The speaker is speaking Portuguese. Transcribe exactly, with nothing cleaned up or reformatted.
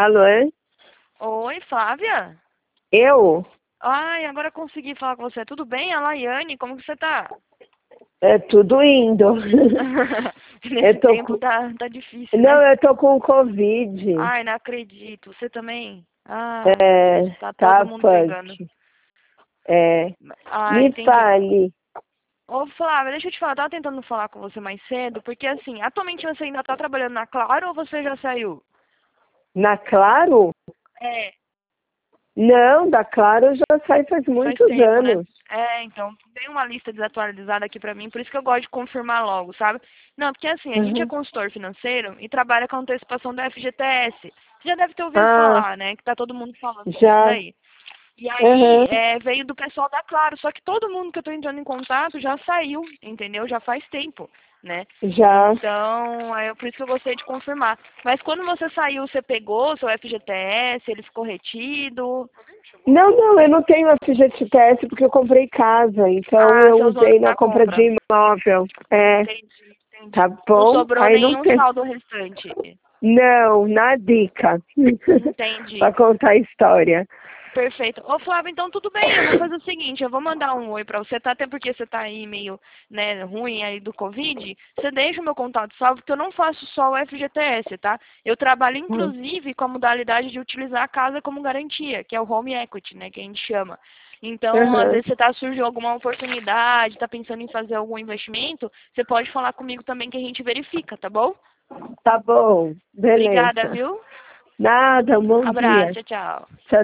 Alô? Oi, Flávia? Eu? Ai, agora consegui falar com você. Tudo bem? A Laiane, como que você tá? É tudo indo. Nesse Eu tô tempo com... tá, tá difícil, Não, né? eu tô com Covid. Ai, não acredito. Você também? Ah, É, tá todo tá mundo pegando. punk. É, Ah, me entendi. fale. Ô, Flávia, deixa eu te falar. Eu tava tentando falar com você mais cedo, porque assim, atualmente você ainda tá trabalhando na Claro ou você já saiu? Na Claro? É. Não, da Claro eu já saí faz Faz muitos tempo, né? anos. É, então, tem uma lista desatualizada aqui pra mim, por isso que eu gosto de confirmar logo, sabe? Não, porque assim, a gente é Uhum. consultor financeiro e trabalha com antecipação da F G T S. Você já deve ter ouvido Ah, falar, né? Que tá todo mundo falando disso já. daí. E aí, Uhum. é, veio do pessoal da Claro, só que todo mundo que eu tô entrando em contato já saiu, entendeu? Já faz tempo, né? Já. Então, é por isso que eu gostei de confirmar. Mas quando você saiu, você pegou seu F G T S, ele ficou retido? Não, não, eu não tenho F G T S porque eu comprei casa, então Ah, eu você usou usei na na compra de compra. imóvel. É, Entendi, entendi. tá Não bom? sobrou Aí não nenhum tem. saldo restante. Não, na dica. Entendi. Pra contar a história. Perfeito. Ô, Flávio, então tudo bem, eu vou fazer o seguinte, eu vou mandar um oi pra você, tá? Até porque você tá aí meio, né, ruim aí do Covid. Você deixa o meu contato salvo, porque eu não faço só o F G T S, tá? Eu trabalho, inclusive, com a modalidade de utilizar a casa como garantia, que é o home equity, né, que a gente chama. Então, às Uhum. vezes você tá surgindo alguma oportunidade, tá pensando em fazer algum investimento, você pode falar comigo também que a gente verifica, tá bom? Tá bom, Obrigada, beleza. viu? Nada, um bom Abraço, dia. tchau, tchau. Tchau.